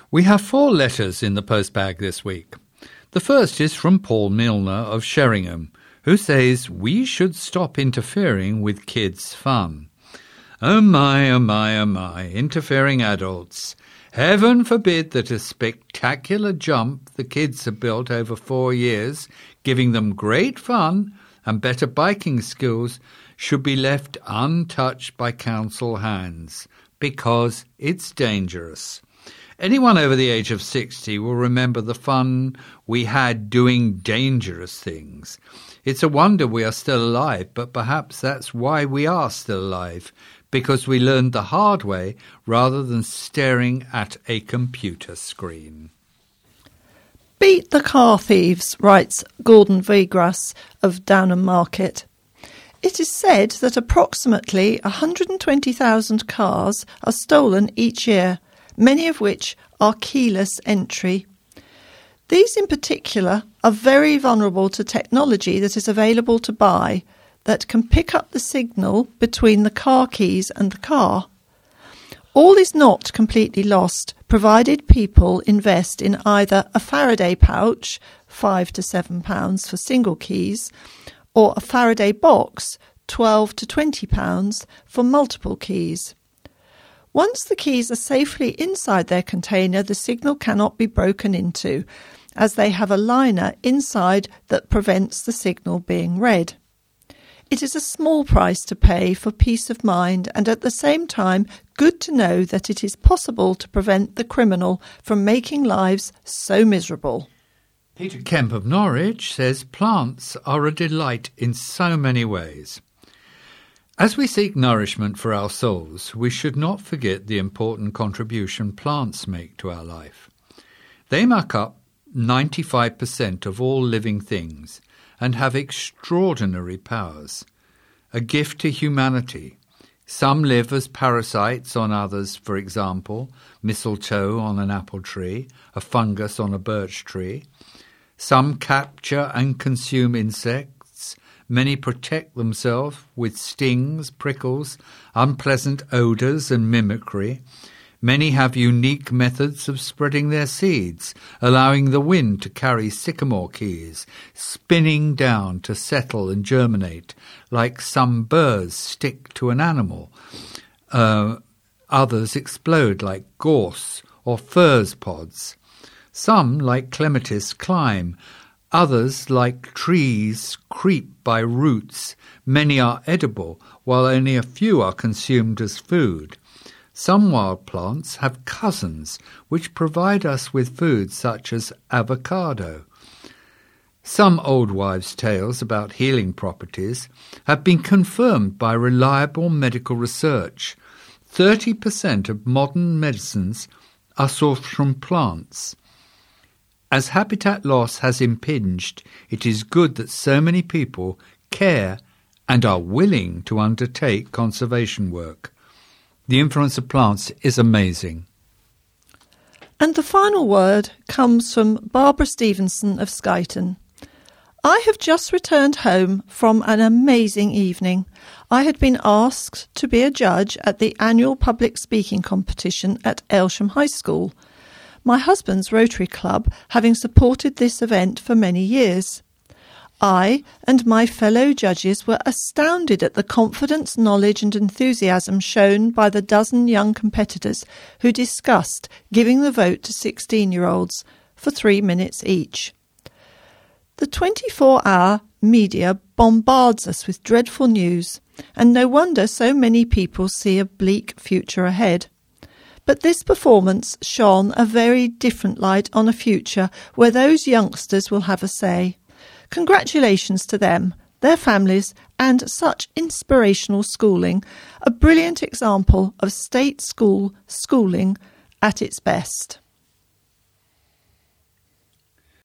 We have 4 letters in the postbag this week. The first is from Paul Milner of Sheringham, who says we should stop interfering with kids' fun. Oh my, oh my, oh my, interfering adults. Heaven forbid that a spectacular jump the kids have built over 4 years, giving them great fun and better biking skills, should be left untouched by council hands, because it's dangerous. Anyone over the age of 60 will remember the fun we had doing dangerous things. It's a wonder we are still alive, but perhaps that's why we are still alive, because we learned the hard way rather than staring at a computer screen. Beat the car thieves, writes Gordon Vigras of Downham Market. It is said that approximately 120,000 cars are stolen each year, many of which are keyless entry. These in particular are very vulnerable to technology that is available to buy that can pick up the signal between the car keys and the car. All is not completely lost, provided people invest in either a Faraday pouch, £5 to £7 for single keys, or a Faraday box, £12 to £20 for multiple keys. Once the keys are safely inside their container, the signal cannot be broken into, as they have a liner inside that prevents the signal being read. It is a small price to pay for peace of mind, and at the same time good to know that it is possible to prevent the criminal from making lives so miserable. Peter Kemp of Norwich says plants are a delight in so many ways. As we seek nourishment for our souls, we should not forget the important contribution plants make to our life. They make up 95% of all living things and have extraordinary powers. A gift to humanity. Some live as parasites on others, for example, mistletoe on an apple tree, a fungus on a birch tree. Some capture and consume insects. Many protect themselves with stings, prickles, unpleasant odours and mimicry. Many have unique methods of spreading their seeds, allowing the wind to carry sycamore keys, spinning down to settle and germinate, like some burrs stick to an animal. Others explode like gorse or furze pods. Some, like clematis, climb. Others, like trees, creep by roots. Many are edible, while only a few are consumed as food. Some wild plants have cousins, which provide us with food such as avocado. Some old wives' tales about healing properties have been confirmed by reliable medical research. 30% of modern medicines are sourced from plants. As habitat loss has impinged, it is good that so many people care and are willing to undertake conservation work. The influence of plants is amazing. And the final word comes from Barbara Stevenson of Skuyton. I have just returned home from an amazing evening. I had been asked to be a judge at the annual public speaking competition at Aylsham High School, my husband's Rotary Club having supported this event for many years. I and my fellow judges were astounded at the confidence, knowledge and enthusiasm shown by the dozen young competitors who discussed giving the vote to 16-year-olds for 3 minutes each. The 24-hour media bombards us with dreadful news, and no wonder so many people see a bleak future ahead. But this performance shone a very different light on a future where those youngsters will have a say. Congratulations to them, their families, and such inspirational schooling, a brilliant example of state school schooling at its best.